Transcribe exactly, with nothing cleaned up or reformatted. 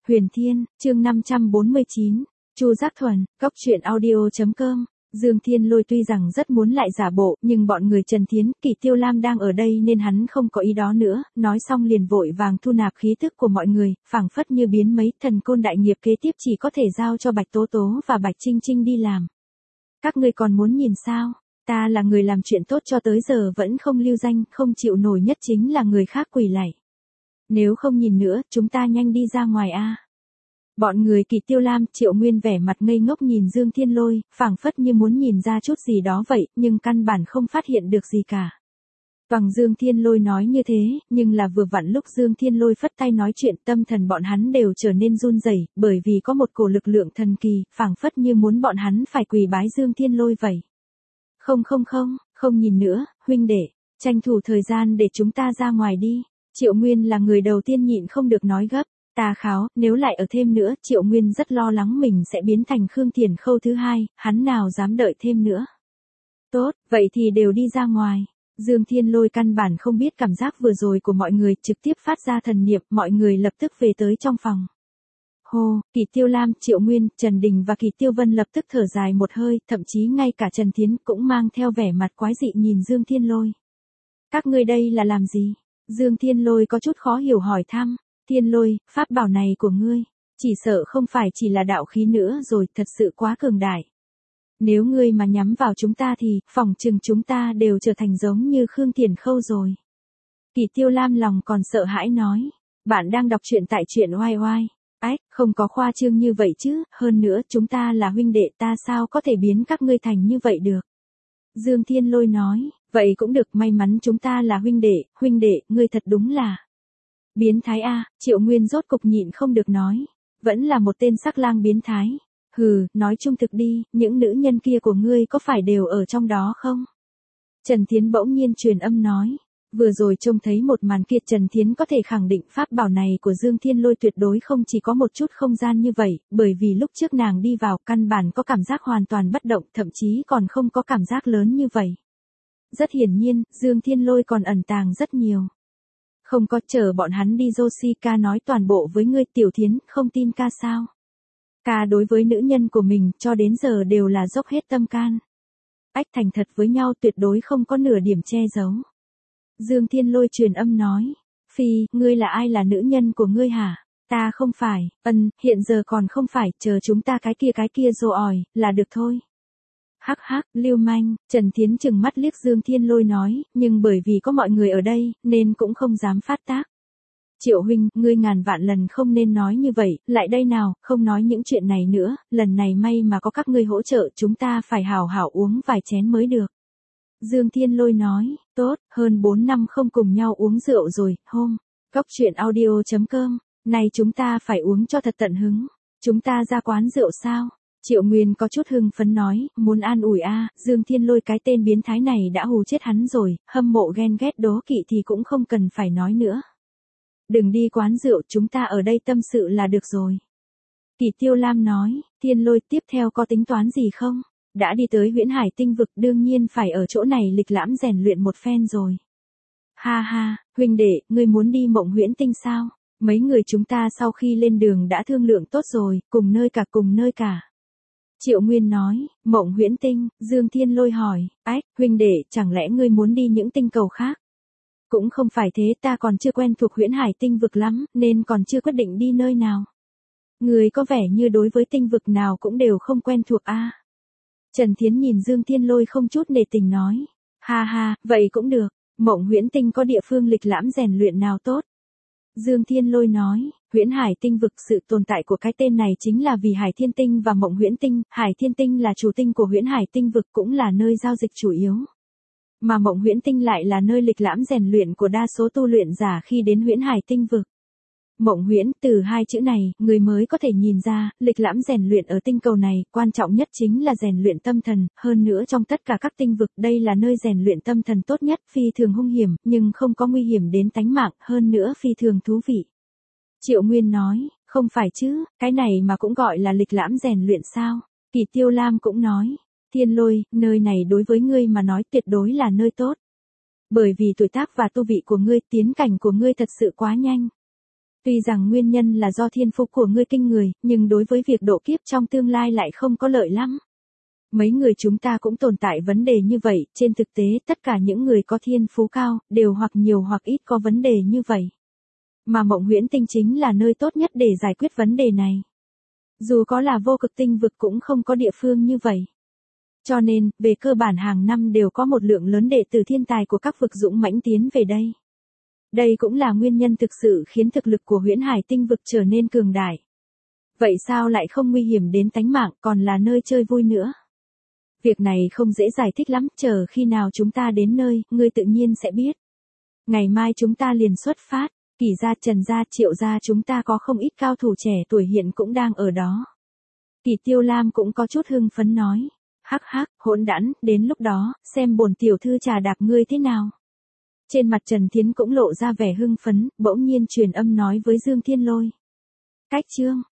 Huyền Thiên, chương năm trăm bốn mươi chín, Chu Giác Thuần, Cốc Truyện Audio chấm com. Dương Thiên Lôi tuy rằng rất muốn lại giả bộ, nhưng bọn người Trần Thiến, Kỳ Tiêu Lam đang ở đây nên hắn không có ý đó nữa, nói xong liền vội vàng thu nạp khí tức của mọi người, phảng phất như biến mấy thần côn đại nghiệp kế tiếp chỉ có thể giao cho Bạch Tố Tố và Bạch Trinh Trinh đi làm. Các ngươi còn muốn nhìn sao? Ta là người làm chuyện tốt cho tới giờ vẫn không lưu danh, không chịu nổi nhất chính là người khác quỳ lạy. Nếu không nhìn nữa, chúng ta nhanh đi ra ngoài a. Bọn người Kỳ Tiêu Lam, Triệu Nguyên vẻ mặt ngây ngốc nhìn Dương Thiên Lôi, phảng phất như muốn nhìn ra chút gì đó vậy, nhưng căn bản không phát hiện được gì cả. Toàn Dương Thiên Lôi nói như thế, nhưng là vừa vặn lúc Dương Thiên Lôi phất tay nói chuyện, tâm thần bọn hắn đều trở nên run rẩy, bởi vì có một cổ lực lượng thần kỳ, phảng phất như muốn bọn hắn phải quỳ bái Dương Thiên Lôi vậy. Không không không, không nhìn nữa, huynh đệ, tranh thủ thời gian để chúng ta ra ngoài đi. Triệu Nguyên là người đầu tiên nhịn không được nói gấp. Ta kháo, nếu lại ở thêm nữa, Triệu Nguyên rất lo lắng mình sẽ biến thành Khương Thiền Khâu thứ hai, hắn nào dám đợi thêm nữa. Tốt, vậy thì đều đi ra ngoài. Dương Thiên Lôi căn bản không biết cảm giác vừa rồi của mọi người, trực tiếp phát ra thần niệm, mọi người lập tức về tới trong phòng. Hô, Kỳ Tiêu Lam, Triệu Nguyên, Trần Đình và Kỳ Tiêu Vân lập tức thở dài một hơi, thậm chí ngay cả Trần Thiến cũng mang theo vẻ mặt quái dị nhìn Dương Thiên Lôi. Các ngươi đây là làm gì? Dương Thiên Lôi có chút khó hiểu hỏi thăm. Thiên Lôi, pháp bảo này của ngươi, chỉ sợ không phải chỉ là đạo khí nữa rồi, thật sự quá cường đại. Nếu ngươi mà nhắm vào chúng ta thì, phỏng chừng chúng ta đều trở thành giống như Khương Thiền Khâu rồi. Kỳ Tiêu Lam lòng còn sợ hãi nói, bạn đang đọc truyện tại truyện oai oai. Ách, không có khoa trương như vậy chứ, hơn nữa chúng ta là huynh đệ, ta sao có thể biến các ngươi thành như vậy được. Dương Thiên Lôi nói, vậy cũng được, may mắn chúng ta là huynh đệ, huynh đệ, ngươi thật đúng là biến thái a. Triệu Nguyên rốt cục nhịn không được nói, vẫn là một tên sắc lang biến thái. Hừ, nói trung thực đi, những nữ nhân kia của ngươi có phải đều ở trong đó không? Trần Thiến bỗng nhiên truyền âm nói, vừa rồi trông thấy một màn kia, Trần Thiến có thể khẳng định pháp bảo này của Dương Thiên Lôi tuyệt đối không chỉ có một chút không gian như vậy, bởi vì lúc trước nàng đi vào căn bản có cảm giác hoàn toàn bất động, thậm chí còn không có cảm giác lớn như vậy. Rất hiển nhiên, Dương Thiên Lôi còn ẩn tàng rất nhiều. Không có, chờ bọn hắn đi Joshi ca nói toàn bộ với ngươi. Tiểu Thiến, không tin ca sao? Ca đối với nữ nhân của mình cho đến giờ đều là dốc hết tâm can. Ách, thành thật với nhau tuyệt đối không có nửa điểm che giấu. Dương Thiên Lôi truyền âm nói, Phi, ngươi là ai, là nữ nhân của ngươi hả? Ta không phải, ân, hiện giờ còn không phải, chờ chúng ta cái kia cái kia rồi ỏi, là được thôi. Hắc hắc, lưu manh, Trần Thiến chừng mắt liếc Dương Thiên Lôi nói, nhưng bởi vì có mọi người ở đây, nên cũng không dám phát tác. Triệu huynh, ngươi ngàn vạn lần không nên nói như vậy, lại đây nào, không nói những chuyện này nữa, lần này may mà có các ngươi hỗ trợ, chúng ta phải hảo hảo uống vài chén mới được. Dương Thiên Lôi nói, tốt, hơn bốn năm không cùng nhau uống rượu rồi, hôm, Cốc Truyện Audio chấm com, này chúng ta phải uống cho thật tận hứng, chúng ta ra quán rượu sao? Triệu Nguyên có chút hưng phấn nói, muốn an ủi a. Dương Thiên Lôi cái tên biến thái này đã hù chết hắn rồi, hâm mộ ghen ghét đố kỵ thì cũng không cần phải nói nữa. Đừng đi quán rượu, chúng ta ở đây tâm sự là được rồi. Kỳ Tiêu Lam nói, Thiên Lôi tiếp theo có tính toán gì không? Đã đi tới Huyễn Hải Tinh vực đương nhiên phải ở chỗ này lịch lãm rèn luyện một phen rồi. Ha ha, huynh đệ, ngươi muốn đi Mộng Huyễn Tinh sao? Mấy người chúng ta sau khi lên đường đã thương lượng tốt rồi, cùng nơi cả cùng nơi cả. Triệu Nguyên nói, Mộng Huyễn Tinh. Dương Thiên Lôi hỏi, ách, huynh đệ, chẳng lẽ ngươi muốn đi những tinh cầu khác? Cũng không phải thế, ta còn chưa quen thuộc Huyễn Hải Tinh vực lắm, nên còn chưa quyết định đi nơi nào. Ngươi có vẻ như đối với tinh vực nào cũng đều không quen thuộc a. Trần Thiến nhìn Dương Thiên Lôi không chút nể tình nói, ha ha, vậy cũng được, Mộng Huyễn Tinh có địa phương lịch lãm rèn luyện nào tốt? Dương Thiên Lôi nói, Huyễn Hải Tinh vực, sự tồn tại của cái tên này chính là vì Hải Thiên Tinh và Mộng Huyễn Tinh, Hải Thiên Tinh là chủ tinh của Huyễn Hải Tinh vực, cũng là nơi giao dịch chủ yếu. Mà Mộng Huyễn Tinh lại là nơi lịch lãm rèn luyện của đa số tu luyện giả khi đến Huyễn Hải Tinh vực. Mộng Huyễn, từ hai chữ này, người mới có thể nhìn ra, lịch lãm rèn luyện ở tinh cầu này, quan trọng nhất chính là rèn luyện tâm thần, hơn nữa trong tất cả các tinh vực, đây là nơi rèn luyện tâm thần tốt nhất, phi thường hung hiểm, nhưng không có nguy hiểm đến tánh mạng, hơn nữa phi thường thú vị. Triệu Nguyên nói, không phải chứ, cái này mà cũng gọi là lịch lãm rèn luyện sao? Kỳ Tiêu Lam cũng nói, Thiên Lôi, nơi này đối với ngươi mà nói tuyệt đối là nơi tốt. Bởi vì tuổi tác và tu vị của ngươi, tiến cảnh của ngươi thật sự quá nhanh. Tuy rằng nguyên nhân là do thiên phú của ngươi kinh người, nhưng đối với việc độ kiếp trong tương lai lại không có lợi lắm. Mấy người chúng ta cũng tồn tại vấn đề như vậy, trên thực tế tất cả những người có thiên phú cao, đều hoặc nhiều hoặc ít có vấn đề như vậy. Mà Mộng Huyễn Tinh chính là nơi tốt nhất để giải quyết vấn đề này. Dù có là vô cực tinh vực cũng không có địa phương như vậy. Cho nên, về cơ bản hàng năm đều có một lượng lớn đệ tử thiên tài của các vực dũng mãnh tiến về đây. Đây cũng là nguyên nhân thực sự khiến thực lực của Huyễn Hải tinh vực trở nên cường đại. Vậy sao lại không nguy hiểm đến tánh mạng, còn là nơi chơi vui nữa? Việc này không dễ giải thích lắm, chờ khi nào chúng ta đến nơi, ngươi tự nhiên sẽ biết. Ngày mai chúng ta liền xuất phát, Kỷ gia, Trần gia, Triệu gia chúng ta có không ít cao thủ trẻ tuổi hiện cũng đang ở đó. Kỷ Tiêu Lam cũng có chút hưng phấn nói. Hắc hắc, hỗn đản, đến lúc đó, xem bổn tiểu thư trà đạp ngươi thế nào. Trên mặt Trần Thiến cũng lộ ra vẻ hưng phấn, bỗng nhiên truyền âm nói với Dương Thiên Lôi. Cách chương.